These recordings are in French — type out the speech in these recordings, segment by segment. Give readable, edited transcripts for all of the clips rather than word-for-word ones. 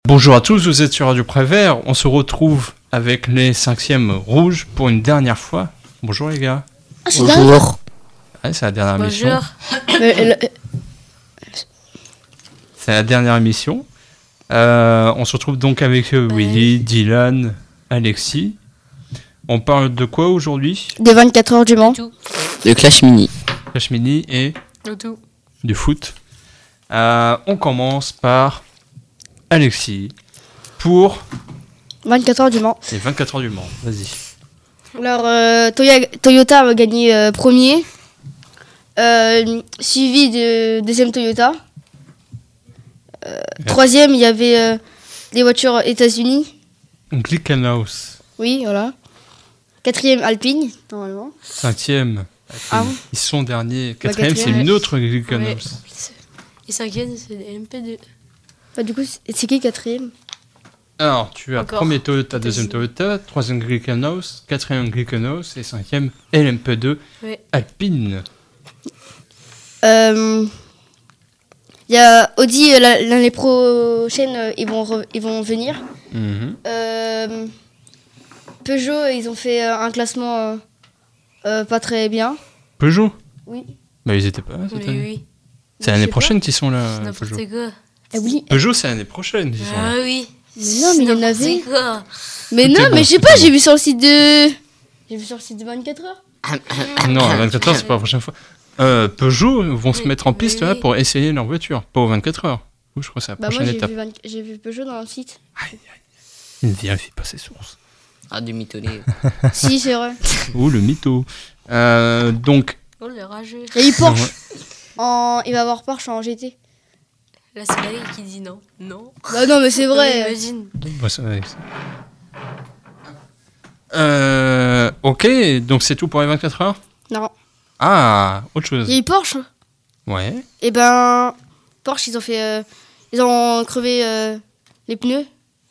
Bonjour à tous, vous êtes sur Radio Prévert. On se retrouve avec les 5e rouges pour une dernière fois. Bonjour les gars. Bonjour. Ouais, c'est la dernière émission. Bonjour. C'est la dernière émission. On se retrouve donc avec Willy, Dylan, Alexis. On parle de quoi aujourd'hui ? Des 24 heures du Mans. Le Clash Mini. Clash Mini et Tout. du foot. On commence par Alexis pour 24 heures du Mans. les 24 heures du Mans. Vas-y. Alors, Toyota a gagné premier, suivi de deuxième Toyota. Troisième, il y avait les voitures États-Unis. Glickenhaus. Oui, voilà. Quatrième, Alpine, normalement. 5e. Ah bon ? Ils sont derniers. Bah, 4e, c'est quatrième, une autre Glickenhaus. Et 5e, c'est des MP2. Bah, du coup, c'est qui quatrième ? Alors, tu as Encore. premier Toyota, deuxième Toyota, troisième Glickenhaus, quatrième Glickenhaus et cinquième LMP2 Ouais. Alpine. Il y a Audi, l'année prochaine, ils vont venir. Mhm. Peugeot, ils ont fait un classement pas très bien. Peugeot. Oui. Bah, ils étaient pas là cette année. Oui. C'est l'année prochaine qu'ils sont là, C'est n'importe Peugeot. quoi. Eh oui. Peugeot, c'est l'année prochaine qu'ils sont Ah là. oui. Mais non, mais il y en avait. N'importe quoi. Mais Tout non, est bon, mais je sais tout pas, est j'ai bon. vu sur le site de. J'ai vu sur le site de 24 heures. Non, à 24 heures, c'est pas la prochaine fois. Peugeot vont se Oui, mettre en piste là oui. pour essayer leur voiture, pas aux 24 heures. Ou je crois que c'est la Bah, moi, prochaine étape. j'ai vu Peugeot dans le site. Il ne vérifie pas ses sources. Ah, du mitonné. Si, c'est vrai. Ou le mytho. Donc, Oh, le rageux. Il y a eu Porsche. Il va avoir Porsche en GT. Là, c'est Valérie qui dit non. Non. Bah, non, mais c'est vrai. Imagine. bah, ça va avec ça. Ok, donc c'est tout pour les 24 heures. Non. Ah, autre chose. Il y a eu Porsche. Ouais. Et ben. Porsche, ils ont fait. Ils ont crevé les pneus.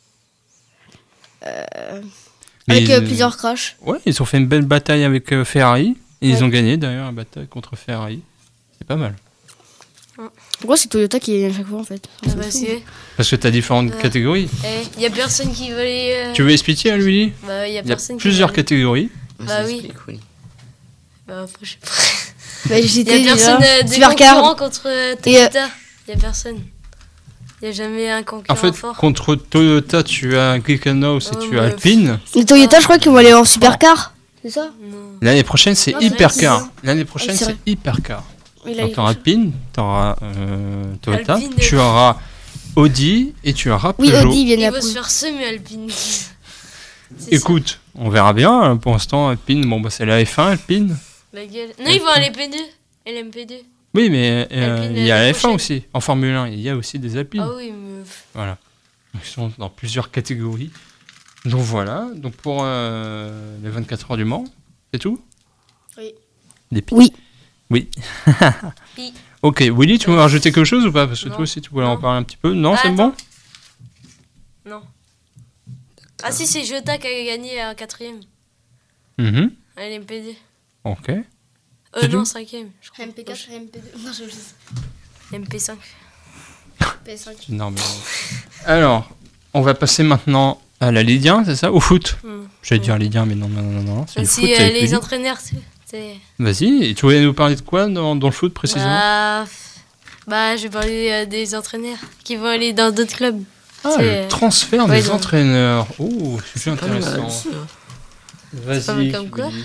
Mais Avec ils- plusieurs crashs. Ouais, ils ont fait une belle bataille avec Ferrari. Et ils Ouais. ont gagné d'ailleurs la bataille contre Ferrari. C'est pas mal. Pourquoi c'est Toyota qui gagne à chaque fois en fait ? Ah bah, c'est. Parce que t'as différentes catégories. Il y a personne qui veut les. Tu veux expliquer à lui ? Bah, il y a Il y a personne qui plusieurs veut- catégories. Bah oui. Explique, oui. Bah, après, je sais pas. Bah, Il y j'étais a personne déjà. de Supercar. concurrent contre Toyota. Il y a personne. Il y a jamais un concurrent En fait, fort. contre Toyota, tu as Glickenhaus et Ouais, tu mais as Alpine. Les Toyota, je crois qu'ils vont aller en supercar. C'est ça ? Non. L'année prochaine, c'est Non, Hypercar. c'est- L'année prochaine, c'est c'est vrai. Hypercar. Oui, là, Donc, il- tu auras Alpine, tu auras Toyota, Alpine, tu auras Audi et tu auras Oui, Peugeot. Audi viennent Il après. va se faire semer Alpine. C'est Écoute, on verra bien. Pour l'instant, Alpine, bon, bah, c'est la F1, Alpine. ça, la gueule. Non, ils vont à l'LMP2. LMP2. Oui, mais Alpine, il y a la l'année F1 prochaine. aussi. En Formule 1, il y a aussi des Alpines. Ah oui, mais. Voilà. Donc, ils sont dans plusieurs catégories. Donc voilà. Donc pour les 24 heures du Mans, c'est tout ? Oui. Des pieds. Oui. Oui. Pi. Ok, Willy, tu veux rajouter quelque chose ou pas ? Parce que Non. toi aussi, tu voulais en Non. parler un petit peu. Non, Ah, c'est bon ? Non. Ah si, c'est Jota qui a gagné à 4ème. Mhm. À l'LMP2. Ok. C'est Non, tout 5ème. Je crois. MP4, MP2. Non, MP5. PS5. Non, mais... Alors, on va passer maintenant à la Ligue 1, c'est ça ? Au foot ? Je vais dire Ligue 1, mais non. C'est le foot Aussi, avec les Willy. entraîneurs, c'est. Vas-y, et tu voulais nous parler de quoi dans le foot précisément ? Bah, je vais parler des entraîneurs qui vont aller dans d'autres clubs. Ah, c'est- le transfert Ouais, des non. entraîneurs. Oh, c'est Pas mal, intéressant. ça. Vas-y. pas mal comme quoi.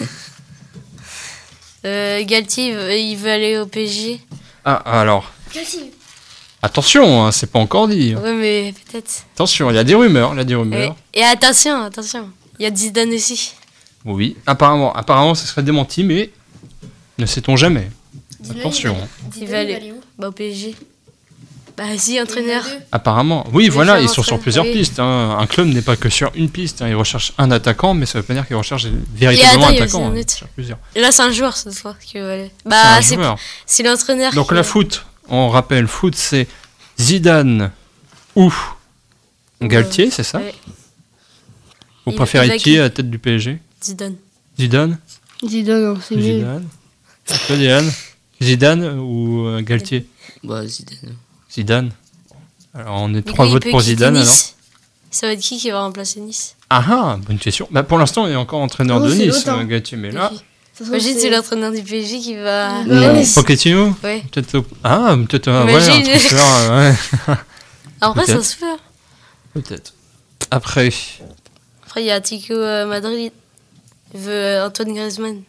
Galtier, il veut aller au PSG. Ah, alors, attention, hein, c'est pas encore dit. Ouais, mais peut-être. Attention, il y a des rumeurs, Et attention, il y a Zidane aussi. Oui, apparemment, ça serait démenti, mais ne sait-on jamais. Attention. Il va aller bah, au PSG. Bah, si, entraîneur. Apparemment, oui, Les voilà, ils différents sont sur clubs, plusieurs oui. pistes. Hein. Un club n'est pas que sur une piste. Hein. Ils recherchent un attaquant, mais ça veut pas dire qu'ils recherchent Et véritablement attends, un il y a attaquant. aussi un Hein. autre. Sur plusieurs. Et là, c'est un joueur ce soir qui va aller. C'est Bah, un joueur. c'est l'entraîneur. Donc qui- la foot, on rappelle, foot, c'est Zidane ou Galtier, c'est ça ? Ouais. Vous Il- préférez il va qui à la tête du PSG ? Zidane. Zidane ? Zidane, c'est mieux. Zidane. Toi, Dylan ? Zidane ou Galtier ? Bah, Zidane. Zidane. Alors, on est Mais 3 quand il votes peut pour quitter Zidane, alors. Nice, ça va être qui va remplacer Nice? Ah, bonne question. Bah, pour l'instant, il est encore entraîneur Oh, de c'est Nice, l'autre, hein. Galtier, mais là... Ça se trouve, Imagine, c'est l'entraîneur du PSG qui va. Bah ouais. Pochettino Ouais. Peut-être... Ah, peut-être... ouais, Imagine. un transfert, ouais. En vrai, ça Peut-être. se fait. Peut-être. Après... Après, il y a Atlético Madrid. Il veut Antoine Griezmann.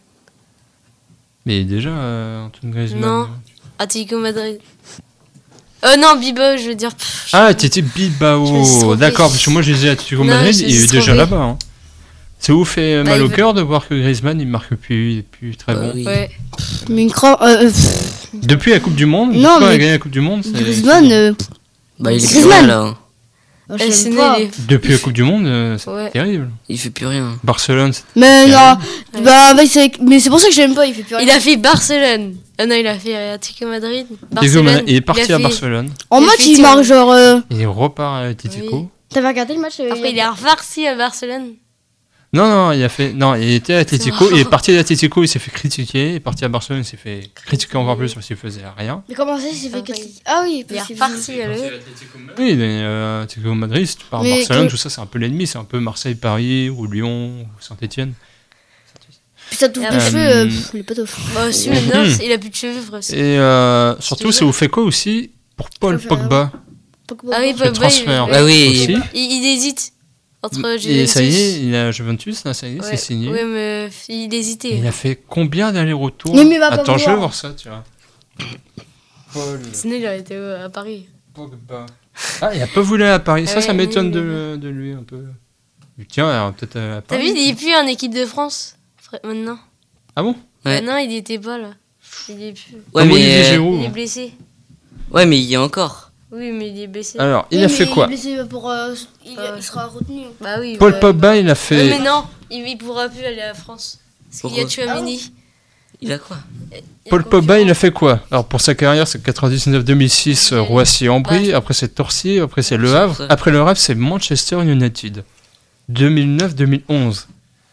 Mais déjà, Antoine Griezmann... Non. Atlético Madrid. Non, Bilbao, je veux dire. Ah, t'étais Je me suis Bilbao. trompée. D'accord, parce que moi, je disais Atlético Non, Madrid, je me il suis est déjà trompée. là-bas. Hein. Ça vous fait Bah, mal il au veut- cœur de voir que Griezmann, il marque plus, il est plus très Bah bon. oui. Ouais. Mais une crampe. Depuis la Coupe du Monde, Non, depuis qu'on a mais gagné la Coupe du Monde, c'est... Griezmann. Bah, il est plus Griezmann. rien là. Hein. Je Eh, l'aime c'est pas. né, il Depuis la Coupe du Monde, c'est Ouais. terrible. Il fait plus rien. Barcelone, c'est... Mais non. Ouais. Bah, mais c'est pour ça que je l'aime pas. Il fait plus rien. Il a fait Barcelone. Ah non, il a fait Atlético Madrid. Atlético Barcelone. Madrid, il est parti a à fait- Barcelone. En il a match, fait il tir. marque genre. Il repart à Atlético. Oui. T'avais regardé le match Après, il est reparti à Barcelone. Non, il a fait... Non, il était à Atlético, marrant. il est parti à Atlético, il s'est fait critiquer. Il est parti à Barcelone, il s'est fait critiquer encore plus parce qu'il faisait rien. Mais comment ça, il s'est fait Ah, critiquer? Ah oui, Il est parce qu'il- reparti, allez. Oui, mais Atlético Madrid, si tu pars à Mais Barcelone, que- tout ça, c'est un peu l'ennemi. C'est un peu Marseille, Paris, ou Lyon, ou Saint-Etienne. Puis ça touche Euh, des cheveux, il est pas tof. Bah, aussi, maintenant, il a plus de cheveux, frère. Et surtout, ça vous fait quoi aussi pour Paul Ça fait Pogba? Ah oui, Le Pogba, transfert. Bah oui. Aussi. il hésite entre Et Juventus. ça y est, il a Juventus, là, ça y est, Ouais. c'est signé. Ouais, mais il hésitait. Il a fait combien d'allers-retours? Mais il va pas Attends, je vais vouloir. voir ça, tu vois. Paul Sinon, il aurait été à Paris. Pogba. Ah, il a pas voulu aller à Paris. Ça, Ouais, ça m'étonne mais- de lui un peu. Tiens, alors, peut-être à T'as Paris. vu, il est plus en équipe de France maintenant. Ah bon? Ouais. Maintenant, il y était pas là. Il est plus. Ouais, Comme Olivier mais, Giroud. Il est blessé. ouais, mais il y a encore. Oui, mais il est blessé. Alors, il a fait quoi? Il est blessé pour. Il sera retenu. Bah oui. Paul bah- Pogba, il a Ouais, fait. mais non, il pourra plus aller à la France. Parce qu'il y a Pourquoi Tchouaméni. Il a quoi? Paul Pogba, il a fait quoi? Alors pour sa carrière, c'est 99-2006, Ouais. Roissy-en-Brie, Ouais. après c'est Torcy, après c'est Le C'est Havre, ça. après Le Havre c'est Manchester United. 2009-2011.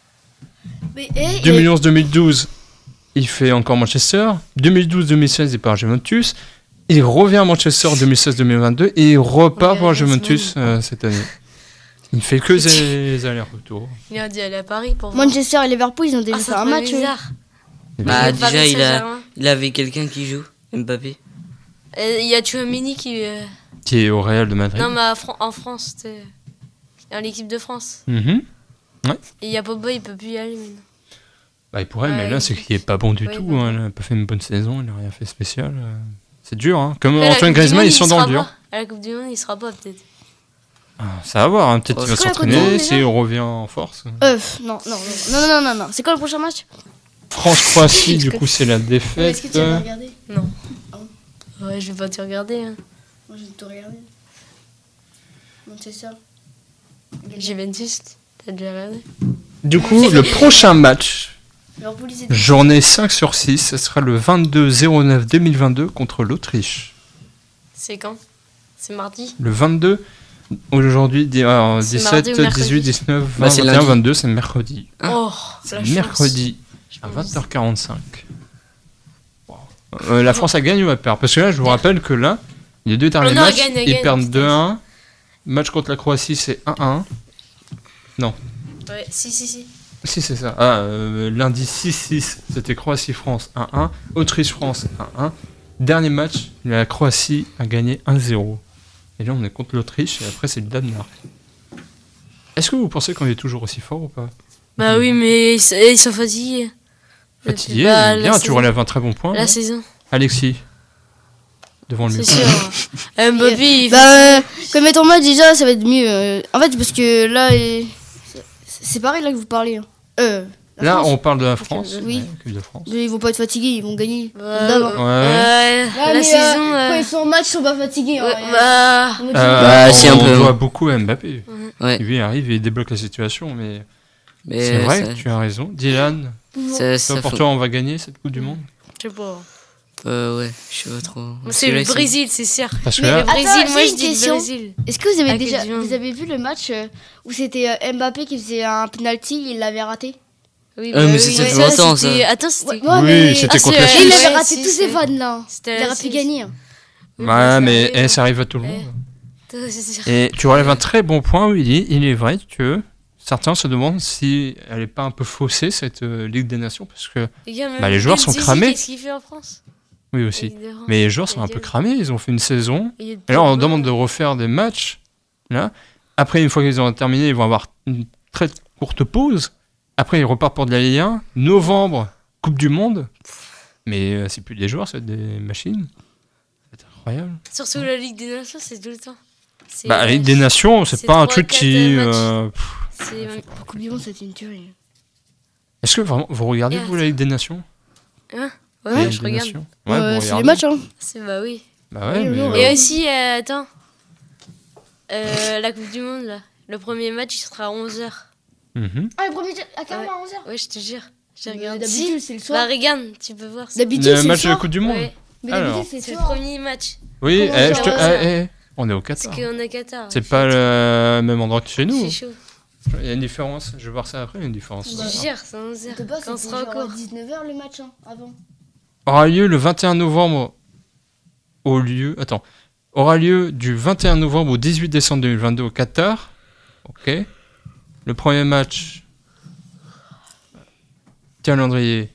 2011-2012, il fait encore Manchester. 2012-2016, il part à Juventus. Il revient à Manchester 2016-2022 et il repart Ouais, pour ouais, Juventus cette année. Il ne fait que des allers-retours. Il a dû aller à Paris pour voir. Manchester et Liverpool, ils ont déjà Ah, fait ça un fait match. bizarre. Bah, Il est Paris déjà, Saint-Germain. il avait quelqu'un qui joue. Mbappé. Il y a Tchouaméni qui. Qui est au Real de Madrid. Non, mais en France, c'était. Dans l'équipe de France. Mhm. Et il y a Pogba, il peut plus y aller maintenant. Bah, il pourrait, mais Ouais, là, c'est qu'il est pas bon du ouais, tout. bah, Hein. Il n'a pas fait une bonne saison, il n'a rien fait spécial. C'est dur, hein. Comme Après, à la Antoine Coupe du Griezmann, Monde, ils sont il dans sera le dur. pas. À la Coupe du Monde, il sera pas, peut-être. Ah, ça va voir, hein. Peut-être Oh, qu'il va c'est quoi la Coupe du s'entraîner, Monde, s'il revient en force. Non. C'est quoi le prochain match? France-Croatie, du coup, c'est la Est-ce que défaite. tu vas regarder? Non. Ouais, je vais pas te regarder. Hein. Moi, je vais te regarder. Manchester. Juventus, t'as déjà regardé? Du coup, le prochain match, Liverpool, ils étaient- journée 5/6, ce sera le 22-09-2022 contre l'Autriche. C'est quand? C'est mardi? Le 22, aujourd'hui, alors, C'est 17, mardi ou mercredi 18, 19, 20, Bah, c'est 21, lundi. 22, c'est mercredi. Hein Oh, C'est la chance. mercredi Je à pense. 20h45. La France, elle gagne ou elle perd? Parce que là, je vous rappelle que là, les deux derniers non, elle matchs, gagne, elle ils gagne, perdent putain. 2-1. Match contre la Croatie, c'est 1-1. Ouais, si. Si, c'est ça. Ah, lundi 6-6, c'était Croatie-France 1-1. Autriche-France 1-1. Dernier match, la Croatie a gagné 1-0. Et là, on est contre l'Autriche et après, c'est le Danemark. Est-ce que vous pensez qu'on est toujours aussi fort ou pas? Bah oui, mais ils sont fatigués. Fatigué, Bah, la bien, tu saison. relèves un très bon point. La là. saison, Alexis, devant le c'est micro. sûr. Mbappé, il Bah, comme est ton match déjà, ça va être mieux. En fait, parce que là, c'est pareil là que vous parlez. Hein. La Là, France. on parle de la France. Oui. ouais, équipe de France. Ils vont pas être fatigués, ils vont gagner. Bah, D'abord. la saison. Quand ils sont en match, ils sont pas fatigués. ouais, hein. bah, On me dit- Bah, si, un on peu, doit hein. beaucoup à Mbappé. Ouais. Lui, il arrive et il débloque la situation. Mais Mais c'est vrai ça- que tu as raison. Dylan, ça, toi, ça pour faut- toi, on va gagner cette Coupe du Monde? je sais pas. Ouais, je sais pas trop. Parce C'est que là, le ils sont- Brésil, c'est sûr. Parce que Mais là, Le Brésil, Attends, moi j'ai je une dis le question. Brésil. Est-ce que vous avez Avec déjà les Dion. vous avez vu le match où c'était Mbappé qui faisait un penalty, il l'avait raté? Oui, mais c'est ça fait longtemps, ça. c'était- Attends, c'était. Ouais, oui, mais c'était Ah, contre c'est- la Et Suisse. il avait Ouais, raté si, tous c'est- ces vannes là. C'était Il la aurait pu Suisse. gagner. Oui, Ouais, ça mais arrive. ça arrive à tout le monde. C'est sûr. Et tu relèves un très bon point, Willy. Il est vrai que certains se demandent si elle n'est pas un peu faussée, cette Ligue des Nations, parce que Les gars, même Bah, les joueurs sont Dembélé, cramés. Qu'est-ce qu'il fait en France? oui aussi. Évidemment. Mais les joueurs sont un peu cramés, ils ont fait une saison. Et là, on leur demande de refaire des matchs. Là. Après, une fois qu'ils ont terminé, ils vont avoir une très courte pause. Après, ils repartent pour de la Ligue 1. Novembre, Coupe du Monde. Mais c'est plus des joueurs, c'est des machines. C'est incroyable. Surtout la Ligue des Nations, c'est tout le temps. C'est, Bah, la Ligue des Nations, c'est c'est pas un 3-4 truc qui. matchs. C'est La Coupe du Monde, c'était une tuerie. Est-ce que vraiment vous regardez, Yeah. vous, la Ligue des Nations? Hein La Ouais, Ligue je des regarde. Nations Ouais, vous C'est les regardez. matchs, hein. Bah oui. Bah ouais, Oui, mais, oui, Et aussi, attends. La Coupe du Monde, là. Le premier match, il sera à 11h. Mhm. Ah, le premier à carrément à 11h. Ouais, je te jure. J'ai regardé. D'habitude, c'est le Bah, soir. regarde, tu peux voir. D'habitude, Le c'est le match de la soir. Coupe du Monde. Ouais, Mais Alors. d'habitude, c'est c'est le le soir. premier match. Oui, Comment je ça te... va on est au Parce Qatar. qu'on est à Qatar. C'est pas le même endroit que chez nous. C'est chaud. Il y a une différence. Je vais voir ça après, il y a une différence. Je te jure, c'est à 11h. De base, Quand on c'était sera genre encore. à 19h le match, hein, avant. Aura lieu le 21 novembre aura lieu du 21 novembre au 18 décembre 2022 au Qatar. Ok. Le premier match. Calendrier.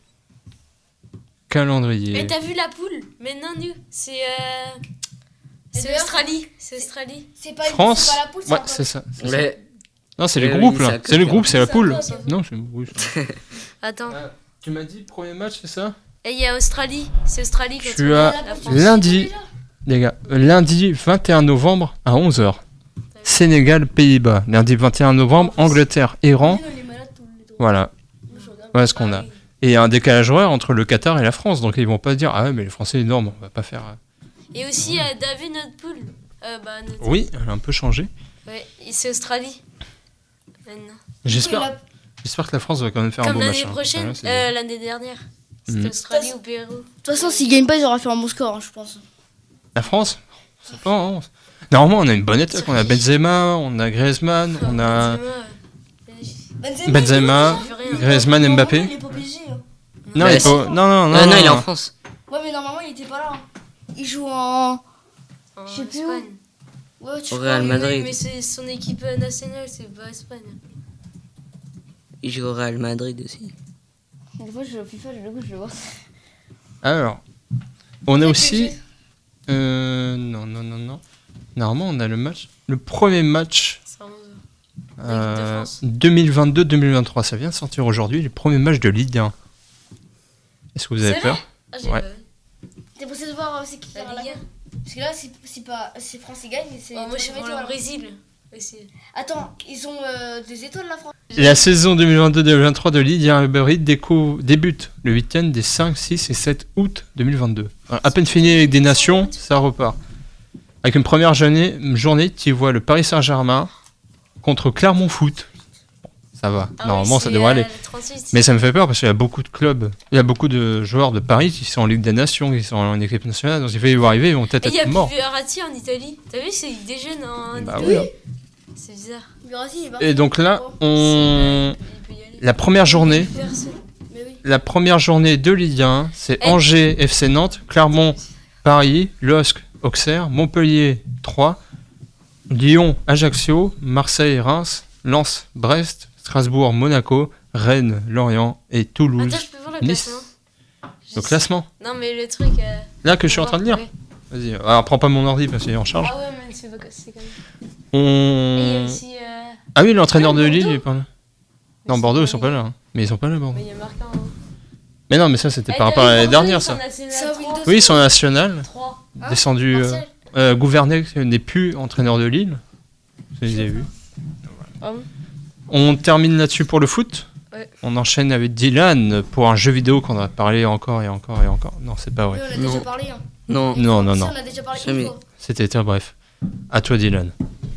Mais t'as vu la poule? Mais non, nous. C'est d'ailleurs- Australie. C'est Australie. C'est pas, France. c'est pas la poule, Ouais, c'est ça. c'est ça. Ouais. Non, c'est les Oui, groupes c'est là. à C'est le Qatar. groupe, c'est la C'est poule. à Qatar. Non, c'est oui, ça. Attends. Tu m'as dit premier match, c'est ça? Et il y a Australie. C'est Australie contre Tu as la France. lundi, les gars, lundi 21 novembre à 11h. Sénégal, Pays-Bas. Lundi 21 novembre, Angleterre, Iran. Voilà. Voilà ce qu'on a. Et il y a un décalage horaire entre le Qatar et la France. Donc ils vont pas dire, ah ouais, mais les Français énormes, on va pas faire. Et aussi, t'as vu notre poule? Notre... Oui, elle a un peu changé. Ouais, et c'est Australie. Maintenant. J'espère que la France va quand même faire un Comme beau match. l'année hein. prochaine, Ouais, c'est bien. l'année dernière. C'était Mhm. Australie ou Pérou. De toute façon, s'ils gagnent pas, ils auraient fait un bon score, hein, je pense. La France, c'est pas. Hein. Normalement, on a une bonne attaque. On a Benzema, on a Griezmann, on a Benzema, Griezmann, Mbappé. Il est pas obligé. Hein. Non, Bah, il est pas- non, Non, il est en France. Ouais, mais normalement, il était pas là. Hein. Il joue en. En Je sais plus Espagne. Ouais, tu Au crois. Real Oui, Madrid. mais c'est son équipe nationale, c'est pas Espagne. Il joue au Real Madrid aussi. Des fois, je joue au FIFA, je le vois. Alors, on a C'est aussi. PSG. Non. Normalement, on a le premier match C'est en 11h. de France. 2022-2023. Ça vient de sortir aujourd'hui, le premier match de Ligue 1. Est-ce que vous avez C'est peur? Ah, j'ai Ouais. pas vu. T'es pressé de voir c'est qui La gagnera la Ligue 1. Coupe. Parce que là, c'est France qui gagne. C'est Oh, moi, je suis troisième pour le étoile. Brésil. Aussi. Attends, ils ont des étoiles, la France. La saison 2022-2023 de Ligue 1 Uber Eats débute le week-end des 5, 6 et 7 août 2022. À peine fini avec des nations, ça repart. Avec une première journée qui voit le Paris Saint-Germain contre Clermont Foot. Bon, ça va, Ah normalement oui, ça c'est, devrait aller. le 38. Mais ça me fait peur parce qu'il y a beaucoup de clubs, il y a beaucoup de joueurs de Paris qui sont en Ligue des Nations, qui sont en équipe nationale, donc il va y voir arriver, ils vont peut-être Et il y a être morts. Verratti en Italie. T'as vu, c'est des jeunes en Bah Italie. oui. C'est bizarre. Verratti, il est parti. Et donc là, Il peut y aller. la première journée, Personne. Mais oui. la première journée de Ligue 1, c'est Eh. Angers, FC Nantes, Clermont, Paris, LOSC, Auxerre, Montpellier, 3, Lyon, Ajaccio, Marseille, Reims, Lens, Brest, Strasbourg, Monaco, Rennes, Lorient et Toulouse. Attends, je peux voir le Nice. classement. Le classement. Non, mais le truc. Là que je suis en train de lire. Ouais. Vas-y, alors prends pas mon ordi parce qu'il est en charge. Ah ouais, mais c'est quand même. Et il y a On... aussi. Ah oui, l'entraîneur Ah, de Lille, Bordeaux. il est pas là. Non, Bordeaux, ils sont pas là. hein. Mais ils sont pas là, Bordeaux. Mais il y a marqué en haut. Mais non, mais ça, c'était Eh, par t'as rapport vu, à l'année Bordeaux, dernière, ils sont ça. national Ça, 3. Windows. Oui, ils sont national. 3. Descendu. Marseille. Gouvernet n'est plus entraîneur de Lille. Vous les avez vus. Ah bon On termine là-dessus pour le foot. Ouais. On enchaîne avec Dylan pour un jeu vidéo qu'on a parlé encore et encore et encore. Non, c'est pas Oui, vrai. on a Non. déjà parlé. Hein. Non. Non. Si, on a déjà parlé Jamais. une fois. C'était très bref. À toi, Dylan.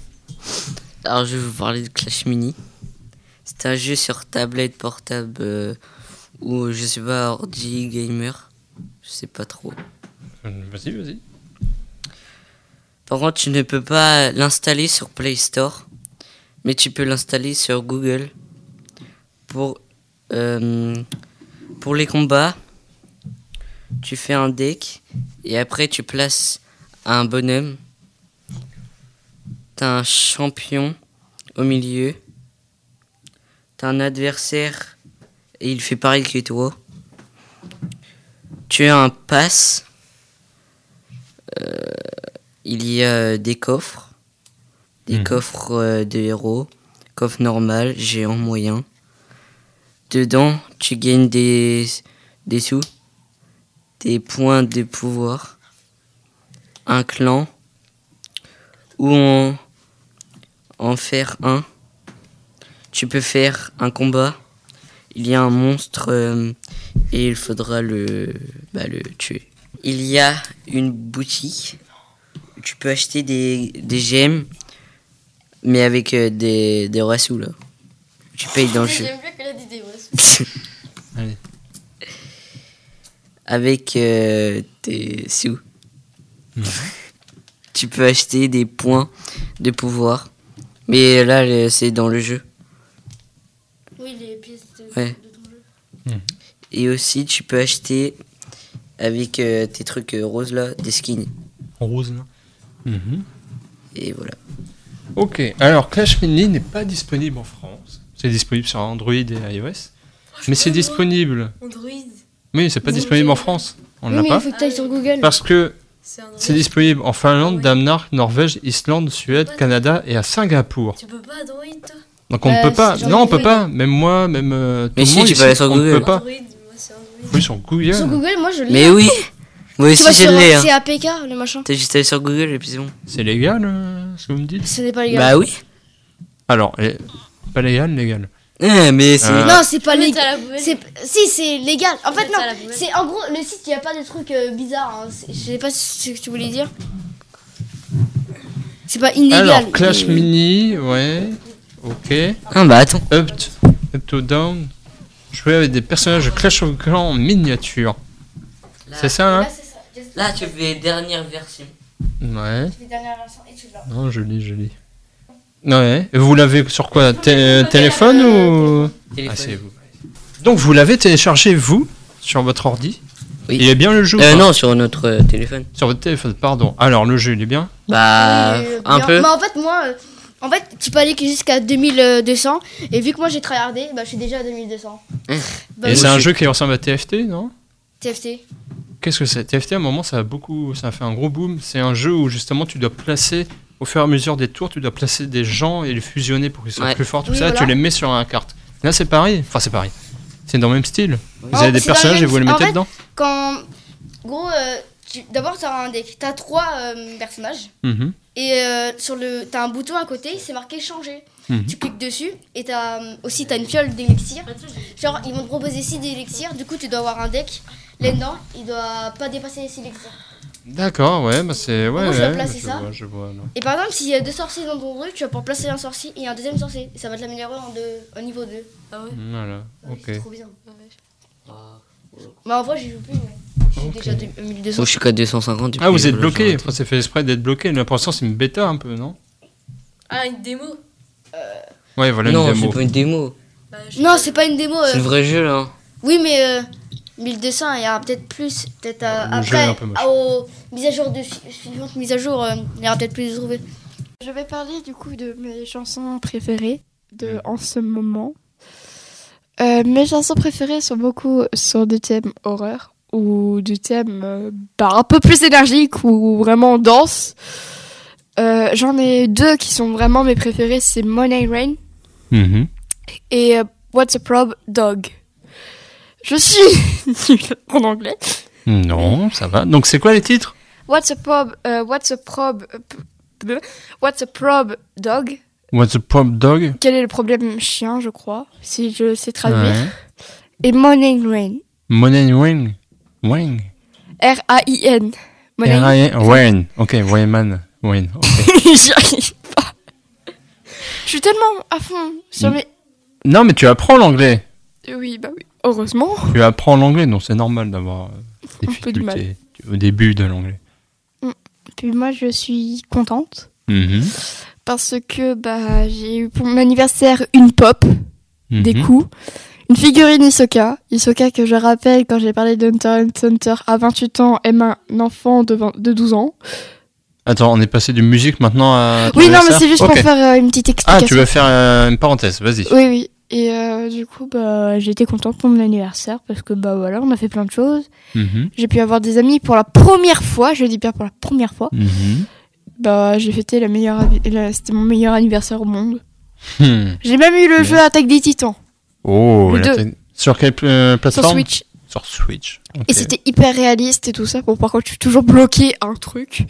Alors, je vais vous parler de Clash Mini. C'est un jeu sur tablette portable ou, je sais pas, ordi, gamer. Je sais pas trop. Vas-y. Par contre, tu ne peux pas l'installer sur Play Store, mais tu peux l'installer sur Google. Pour les combats, tu fais un deck et après tu places un bonhomme T'as un champion au milieu. T'as un adversaire et il fait pareil que toi. Tu as un pass. Il y a des coffres. Des coffres de héros. Coffre normal, géant, moyen. Dedans, tu gagnes des sous. Des points de pouvoir. Un clan. Ou en faire un. Tu peux faire un combat. Il y a un monstre et il faudra le tuer. Il y a une boutique. Tu peux acheter des gemmes, mais avec des sous là. Tu payes dans le jeu. J'aime bien qu'elle a dit des vrais. Allez. Avec tes sous. Tu peux acheter des points de pouvoir. Mais là, c'est dans le jeu. Oui, les pièces de Ouais. ton jeu. Et aussi, tu peux acheter avec tes trucs roses là, des skins. Rose, là. Et voilà. Ok, alors Clash Mini n'est pas disponible en France. C'est disponible sur Android et iOS. Mais c'est disponible. Android. Oui, c'est pas disponible en France. On Oui, l'a mais pas. il faut que tu ailles sur Google. Parce que C'est Android. c'est disponible en Finlande, Ouais. Danemark, Norvège, Islande, Suède, Canada et à Singapour. Tu peux pas Android, toi? Donc on ne Bah, peut pas. c'est genre Non, on peut Android. pas. Même moi, même tout Mais le si, monde tu ici, peux aller sur on ne Google. peut pas. Android, moi c'est Android. Oui, sur Google. Sur Google, moi je l'ai. Mais oui. Moi Tu aussi, vas je sur l'ai. Hein. c'est APK, le machin. T'as juste allé sur Google et puis c'est bon. C'est légal, ce que vous me dites? Ce n'est pas légal. Bah oui. Alors, pas légal, légal. Mais c'est... Non, c'est pas Tu peux légal. mettre à la poubelle. Si, c'est légal. En fait, Mettre ça non. à la poubelle. C'est en gros, le site, il n'y a pas de trucs bizarres. Hein. Je sais pas ce que tu voulais dire. C'est pas illégal. Alors, Clash mais- Mini, ouais. Ok. Ah bah attends. Up to down. Jouer avec des personnages de Clash of Clans en miniature. C'est ça, Là, hein? c'est ça. Just- Là, tu fais dernière version. Ouais. tu fais dernière version et tu l'as. Non, joli. Ouais. Et vous l'avez sur quoi? Téléphone ou... Ah, Téléphone. c'est vous. Donc, vous l'avez téléchargé, vous, sur votre ordi? Oui. Il est bien le jeu ou pas Non, sur notre téléphone. Sur votre téléphone, pardon. Alors, le jeu, il est bien? Bah, Oui, un bien. peu. Mais en fait, moi, tu peux aller que jusqu'à 2200. Et vu que moi j'ai tryhardé, bah, je suis déjà à 2200. Bah, Et oui, c'est un jeu qui ressemble à TFT, non? TFT. Qu'est-ce que c'est? TFT, à un moment, ça a fait un gros boom. C'est un jeu où justement tu dois placer, au fur et à mesure des tours, tu dois placer des gens et les fusionner pour qu'ils soient Ouais. plus forts, tout Oui, ça. voilà. Tu les mets sur un carte. Là, c'est pareil. Enfin, c'est pareil. C'est dans le même style. Vous Oh, avez des c'est dans le personnages et même- vous les en mettez fait, dedans. Quand. Gros, d'abord, t'as un deck. T'as 3 personnages. Mhm. Et t'as un bouton à côté, c'est marqué changer. Mhm. Tu cliques dessus et t'as une fiole d'élixir. Genre, ils vont te proposer 6 élixirs. Du coup, tu dois avoir un deck. Là-dedans, il doit pas dépasser les 6 élixirs. D'accord, ouais, bah c'est. Ouais, Moi, je dois ouais, placer ça. je vois, non. Et par exemple, s'il y a 2 sorciers dans ton truc, tu vas pouvoir placer un sorcier et un deuxième sorcier. Et ça va te l'améliorer en niveau 2. Ah ouais. Voilà, ok. C'est trop bien. Ouais. Bah, en vrai, j'y joue plus. Mais je suis Ok. déjà à 1200. Moi, je suis qu'à 250. et Ah, vous puis, êtes voilà, bloqué. j'arrête. Enfin, c'est fait exprès d'être bloqué. Là, pour l'instant, c'est une bêta un peu, non? Ah, une démo. Ouais, voilà Non, une c'est démo. pas une démo. Bah, je sais Non, pas. c'est pas une démo. C'est le vrai jeu, là. Oui, mais 1200, il y aura peut-être plus. Peut-être Le jeu est après, un peu moche. aux mises à jour suivantes mises à jour, il y aura peut-être plus de trouver. Je vais parler du coup de mes chansons préférées en ce moment. Mes chansons préférées sont beaucoup sur des thèmes horreur ou des thèmes un peu plus énergiques ou vraiment dense. J'en ai 2 qui sont vraiment mes préférées, c'est Money Rain Mhm. et What's a Prob Dog. Je suis nulle en anglais. Non, ça va. Donc, c'est quoi les titres? What's a Prob Dog. What's the Pop Dog? Quel est le problème chien, je crois, si je sais traduire. Ouais. Et Morning Rain. Money Wing. Wing. R-A-I-N. Money. Wayne. Ok, Wayman. Wayne. Ok. J'y arrive pas. Je suis tellement à fond sur mes... Non, mais tu apprends l'anglais. Oui, bah oui. Heureusement. Tu apprends l'anglais, donc c'est normal d'avoir des Un peu de mal. difficultés au début de l'anglais. Puis moi, je suis contente. Mhm. Parce que bah, j'ai eu pour mon anniversaire une pop, des Mhm. coups, une figurine Hisoka. Hisoka que je rappelle quand j'ai parlé d'Hunter x Hunter à 28 ans aime un enfant de 12 ans. Attends, on est passé de musique maintenant à... ton Oui, non, mais anniversaire c'est juste Ok. pour faire une petite explication. Ah, tu veux faire une parenthèse, vas-y. Oui, oui. Et du coup, j'étais contente pour mon anniversaire parce que voilà, on a fait plein de choses. Mhm. J'ai pu avoir des amis pour la première fois, je dis bien pour la première fois. Mhm. J'ai fêté c'était mon meilleur anniversaire au monde. Hmm. J'ai même eu le Ouais. jeu Attaque des Titans Oh, Le là, deux. sur quelle sur plateforme Switch. Sur Switch. Ok. Et c'était hyper réaliste et tout ça. Bon, par contre, je suis toujours bloquée à un truc.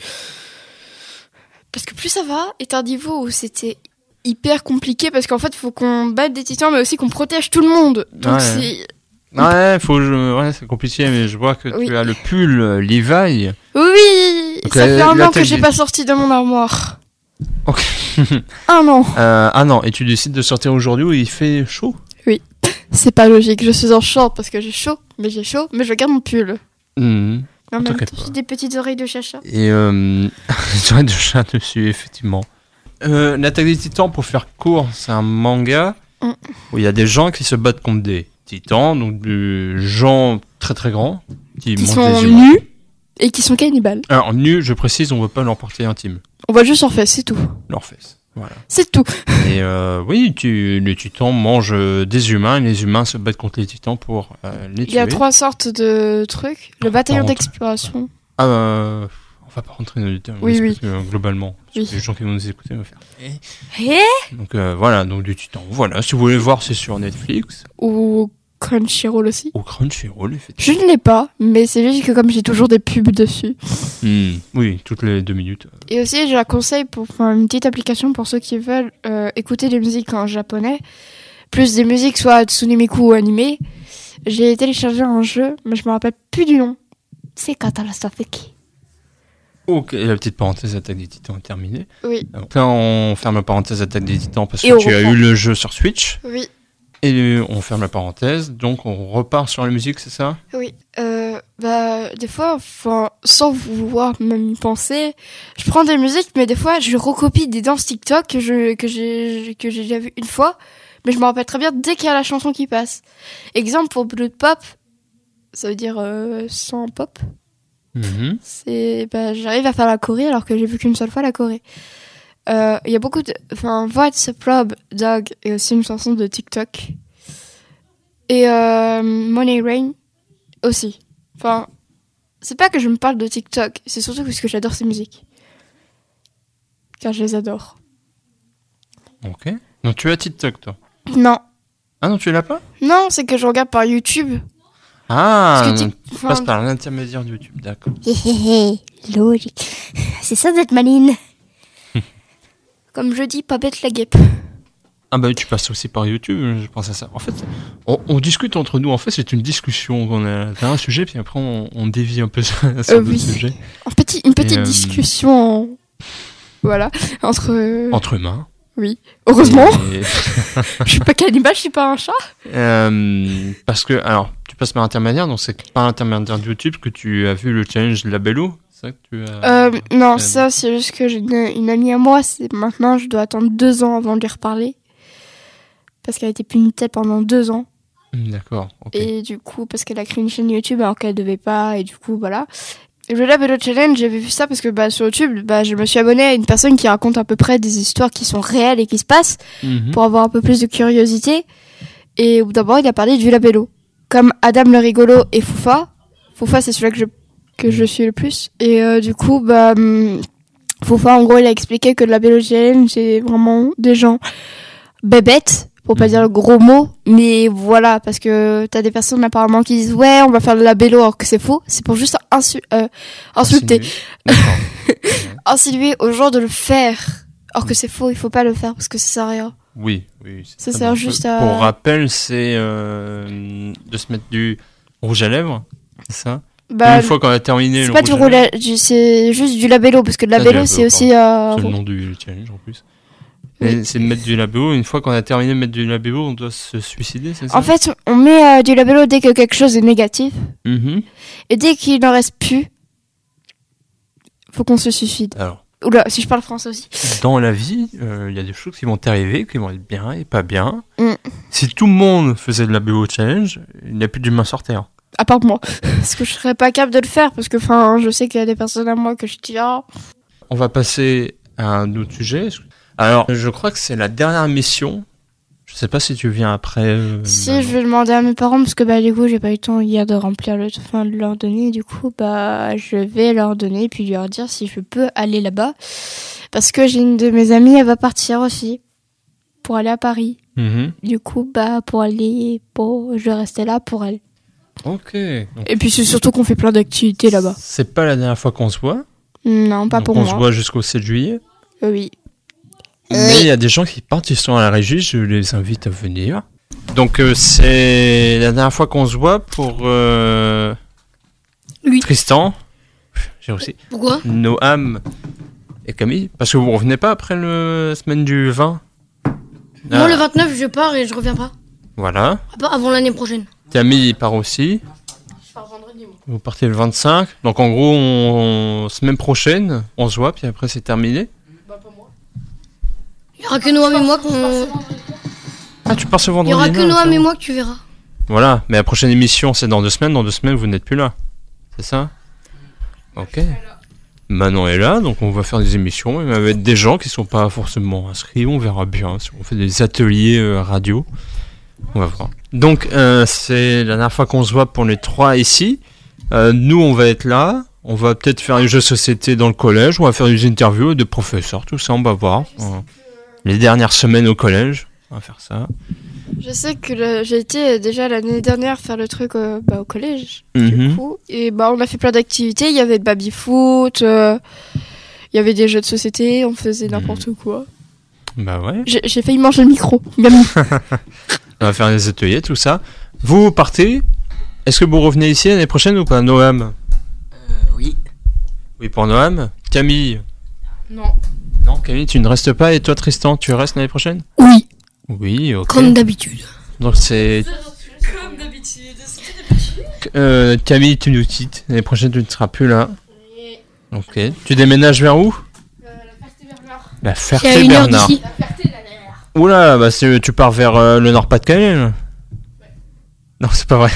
Parce que plus ça va, est un niveau où c'était hyper compliqué parce qu'en fait, il faut qu'on batte des titans, mais aussi qu'on protège tout le monde. Donc Ouais. c'est... Ouais, ouais, c'est compliqué, mais je vois que Oui. tu as le pull Levi. Oui, Donc, ça fait un là, an t'as que j'ai dit- pas sorti de mon armoire. Ok. Un an. Ah non, et tu décides de sortir aujourd'hui où il fait chaud. C'est pas logique. Je suis en short parce que j'ai chaud, mais je garde mon pull. Mhm. Mais en même T'inquiète temps, pas. j'ai des petites oreilles de chacha. Et j'aurais de chat dessus, effectivement. L'Attaque des Titans, pour faire court, c'est un manga Mm. où il y a des gens qui se battent contre des titans, donc des gens très très grands qui Qui mangent sont des humains. nus et qui sont cannibales. Alors, nus, je précise, on veut pas leur porter intime, On voit juste en face, c'est tout. leurs fesses. Voilà. C'est tout. Et oui, les titans mangent des humains et les humains se battent contre les titans pour les tuer. Il y a 3 sortes de trucs. Le bataillon Par contre. d'exploration. Ah, on va pas rentrer dans les détails, Oui, oui. globalement. Oui. Les gens qui vont nous écouter vont faire. Eh Donc voilà, donc du titan. Voilà, si vous voulez voir, c'est sur Netflix Ou Crunchyroll aussi. ou Crunchyroll, effectivement. Je ne l'ai pas, mais c'est juste que comme j'ai toujours des pubs dessus. Oui, toutes les 2 minutes. Et aussi, je la conseille pour faire une petite application pour ceux qui veulent écouter des musiques en japonais. Plus des musiques soit Tsunemiku ou animé. J'ai téléchargé un jeu, mais je me rappelle plus du nom. C'est Katarastafeki. Ok, et la petite parenthèse Attaque des Titans est terminée. Oui, Donc là, on ferme la parenthèse Attaque des Titans parce Et que on tu as reprend. eu le jeu sur Switch. oui, Et on ferme la parenthèse, donc on repart sur la musique, c'est ça? oui. Des fois, enfin, sans vouloir même y penser, je prends des musiques, mais des fois, je recopie des danses TikTok que j'ai déjà vu une fois, mais je me rappelle très bien dès qu'il y a la chanson qui passe. Exemple pour Blood Pop, ça veut dire sans pop. Mhm. J'arrive à faire la Corée alors que j'ai vu qu'une seule fois la Corée. Il y a beaucoup de... Enfin, What's Up Rob Dog est aussi une chanson de TikTok. Et Money Rain aussi. Enfin, c'est pas que je me parle de TikTok, c'est surtout parce que j'adore ces musiques. Car je les adore. Ok. Donc tu as TikTok, toi? Non. Ah non, tu l'as pas? Non, c'est que je regarde par YouTube. Ah, Parce que donc tu passes par l'intermédiaire de YouTube, d'accord. Logique. C'est ça d'être maline. Comme je dis, pas bête la guêpe. Ah bah tu passes aussi par YouTube, je pense à ça. En fait, on discute entre nous, en fait c'est une discussion, on a un sujet, puis après on dévie un peu sur d'autres Oui. sujets. Une petite Et, discussion. Voilà. Entre. Entre humains. Oui. Heureusement. Et- Je suis pas cannibale, je suis pas un chat. parce que, alors, tu passes par intermédiaire, donc c'est par l'intermédiaire de YouTube que tu as vu le challenge Labello, c'est ça que tu as... Non, ça, c'est juste que j'ai une amie à moi. Maintenant, je dois attendre 2 ans avant de lui reparler. Parce qu'elle a été punitelle pendant 2 ans. D'accord, ok. Et du coup, parce qu'elle a créé une chaîne YouTube alors qu'elle devait pas. Et du coup, voilà. Et le Labello Challenge, j'avais vu ça parce que sur YouTube, je me suis abonnée à une personne qui raconte à peu près des histoires qui sont réelles et qui se passent. Mhm. Pour avoir un peu plus de curiosité. Et d'abord, il a parlé du Labello. Comme Adam le rigolo et Foufa. Foufa, c'est celui-là que je suis le plus. Et du coup, Foufa, en gros, il a expliqué que le Labello Challenge, c'est vraiment des gens bébêtes, pour pas dire le gros mot. Mais voilà, parce que t'as des personnes apparemment qui disent « Ouais, on va faire le Labello » alors que c'est faux. C'est pour juste insulter. Insinué. D'accord. Insinuer aux gens de le faire. Alors que c'est faux, il faut pas le faire parce que ça sert à rien. Oui, oui. c'est Ça très sert bon. juste à- Pour rappel, c'est de se mettre du rouge à lèvres, c'est ça? Une fois qu'on a terminé c'est le pas rouge du à lèvres, roulage, c'est juste du labello, parce que le Ah, du labello, labello, c'est aussi... c'est le nom du challenge en plus. Et c'est de mettre du labello. Une fois qu'on a terminé de mettre du labello, on doit se suicider, c'est ça? En fait, on met du labello dès que quelque chose est négatif, Mhm. et dès qu'il n'en reste plus, faut qu'on se suicide. Alors, Oula, si je parle français aussi. dans la vie, il y a des choses qui vont t'arriver, qui vont être bien et pas bien. Mm. Si tout le monde faisait le labello challenge, il n'y a plus d'humains sur Terre. À part moi. Parce que je serais pas capable de le faire, parce que je sais qu'il y a des personnes à moi que je dis... Ah. on va passer à un autre sujet. Alors, je crois que c'est la dernière mission. Je sais pas si tu viens après. Si, je vais demander à mes parents parce que du coup j'ai pas eu le temps hier de remplir de leur donner. Du coup je vais leur donner puis leur dire si je peux aller là-bas parce que j'ai une de mes amies, elle va partir aussi pour aller à Paris. Du coup je vais rester là pour elle. Ok. Et puis c'est surtout qu'on fait plein d'activités là-bas. C'est pas la dernière fois qu'on se voit. Non, pas Donc pour on moi. se voit jusqu'au 7 juillet. Oui. Mais il y a des gens qui partent, ils sont à la régie, je les invite à venir. Donc c'est la dernière fois qu'on se voit pour Oui. Tristan, j'ai aussi Pourquoi? Noam et Camille. Parce que vous revenez pas après la semaine du 20? Moi, le 29, je pars et je reviens pas. Voilà. Avant l'année prochaine. Camille part aussi. Je pars vendredi, moi. Vous partez le 25. Donc en gros, semaine prochaine, on se voit, puis après c'est terminé. Il y aura que Noam et moi qu'on. Ah, tu pars ce Il y vendredi? aura que non, Noam c'est et bon. moi que tu verras. Voilà, mais la prochaine émission c'est dans 2 semaines. Dans 2 semaines, vous n'êtes plus là. C'est ça? Ok. Manon est là, donc on va faire des émissions. Il va y avoir des gens qui sont pas forcément inscrits. On verra bien. Si on fait des ateliers radio, on va voir. Donc c'est la dernière fois qu'on se voit pour les 3 ici. Nous, on va être là. On va peut-être faire des jeux de société dans le collège. On va faire des interviews de professeurs. Tout ça, on va voir. Les dernières semaines au collège, on va faire ça. Je sais que j'ai été déjà l'année dernière faire le truc au collège, Mhm. du coup. Et on a fait plein d'activités. Il y avait le baby-foot, il y avait des jeux de société, on faisait n'importe quoi. Bah ouais. J'ai failli manger le micro. Gamin. On va faire des ateliers, tout ça. Vous partez. Est-ce que vous revenez ici l'année prochaine ou pas, Noam? Oui. Oui, pour Noam. Camille? Non. Non, Camille, tu ne restes pas. Et toi, Tristan, tu restes l'année prochaine? Oui, Oui, ok. comme d'habitude. Donc c'est... Comme d'habitude. Camille, tu nous quittes. L'année prochaine, tu ne seras plus là. Ok. Tu déménages vers où? La C'est à 1 heure Ferté-Bernard. d'ici. Oula, bah tu pars vers le Nord-Pas-de-Calais là. Non, c'est pas vrai.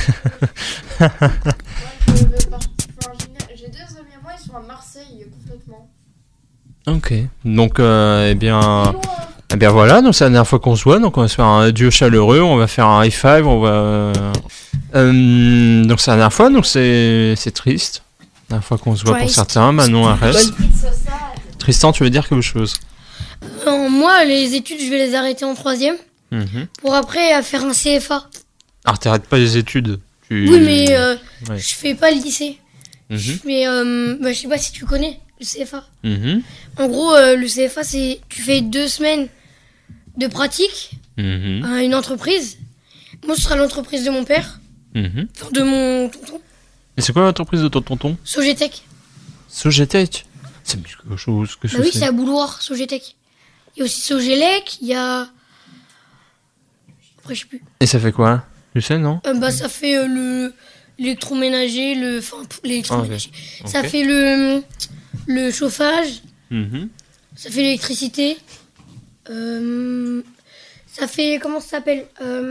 J'ai 2 amis à moi, ils sont à Marseille complètement. Ok. Donc, eh bien voilà, donc c'est la dernière fois qu'on se voit, donc on va se faire un adieu chaleureux, on va faire un high five, on va... donc c'est la dernière fois, donc c'est triste. La dernière fois qu'on se voit pour Triste. certains, Manon reste. Tristan, tu veux dire quelque chose? Moi, les études, je vais les arrêter en 3e. Pour après faire un CFA. Alors t'arrêtes pas les études. Oui, mais Ouais. je fais pas le lycée. Mhm. Je fais, je sais pas si tu connais le CFA. Mhm. En gros, le CFA, c'est tu fais 2 semaines de pratique Mhm. à une entreprise. Moi, ce sera l'entreprise de mon père, Mhm. enfin, de mon tonton, Et c'est quoi l'entreprise de ton tonton? Sogitech. Sogitech. C'est quelque chose que Bah oui, c'est à Bouloir, Sogitech. Il y a aussi Sogelec, il y a... Après, je sais plus. Et ça fait quoi? Tu sais, non? Ça fait l'électroménager, l'électroménager. Ok. Ça Ok. fait le chauffage, Mhm. ça fait l'électricité. Ça fait, comment ça s'appelle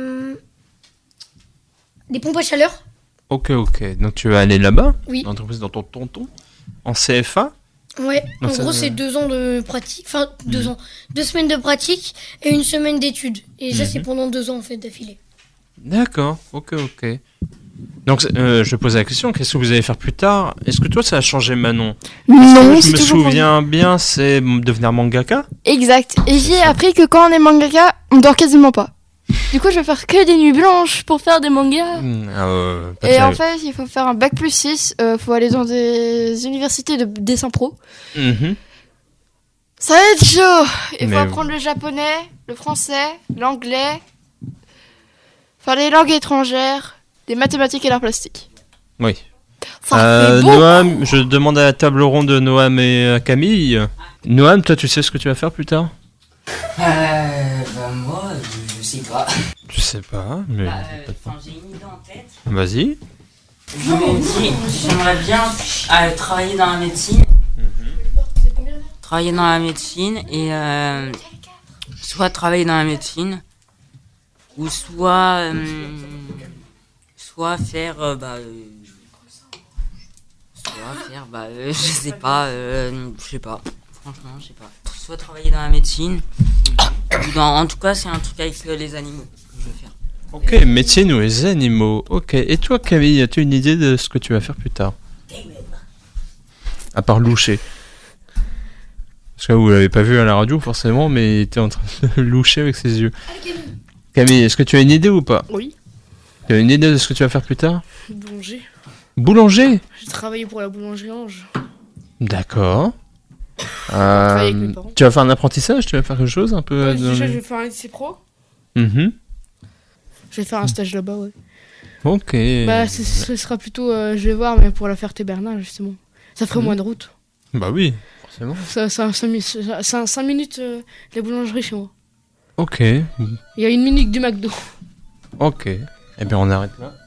des pompes à chaleur. Ok. Donc tu vas aller là-bas? Oui. L'entreprise dans ton tonton? En CFA? Ouais, en Donc ça- gros, c'est 2 ans de pratique. Enfin, 2 ans. 2 semaines de pratique et 1 semaine d'études. Et ça, c'est pendant 2 ans, en fait, d'affilée. D'accord, ok. Donc je vais poser la question, qu'est-ce que vous allez faire plus tard? Est-ce que toi ça a changé, Manon? Non, Je c'est me toujours souviens bien, c'est devenir mangaka? Exact. Et j'ai appris que quand on est mangaka, on dort quasiment pas. Du coup, je vais faire que des nuits blanches pour faire des mangas. Pas Et en terrible. fait, il faut faire un bac plus 6. Faut aller dans des universités de dessin pro. Mhm. Ça va être chaud. Il faut Mais- apprendre le japonais, le français, l'anglais. Faire les langues étrangères, des mathématiques et l'art plastique. Oui. Ça fait beaucoup. Noam, je demande à la table ronde de Noam et à Camille. Noam, toi tu sais ce que tu vas faire plus tard? Moi, je sais pas. Tu sais pas, mais... J'ai une idée en tête. Vas-y. Je me dis, j'aimerais bien travailler dans la médecine. Travailler dans la médecine et soit travailler dans la médecine ou soit faire je sais pas Franchement, je sais pas. Soit travailler dans la médecine, en tout cas, c'est un truc avec les animaux que je veux faire. Ok, médecine ou les animaux. Ok. Et toi, Camille, as-tu une idée de ce que tu vas faire plus tard? À part loucher. Parce que vous l'avez pas vu à la radio forcément, mais il était en train de loucher avec ses yeux. Camille, est-ce que tu as une idée ou pas? Oui. Tu as une idée de ce que tu vas faire plus tard? Boulanger. Boulanger? J'ai travaillé pour la boulangerie Ange. D'accord. avec mes parents. Tu vas faire un apprentissage? Tu vas faire quelque chose un peu dans Déjà, les- je vais faire un lycée pro. Mhm. Je vais faire un stage là-bas, ouais. Ok. Bah, ce sera plutôt, je vais voir, mais pour la Ferté-Bernard, justement. Ça ferait moins de route. Bah oui, forcément. Ça, c'est 5 minutes de la boulangerie chez moi. Ok. Il y a 1 minute du McDo. Ok. Eh bien, on arrête là.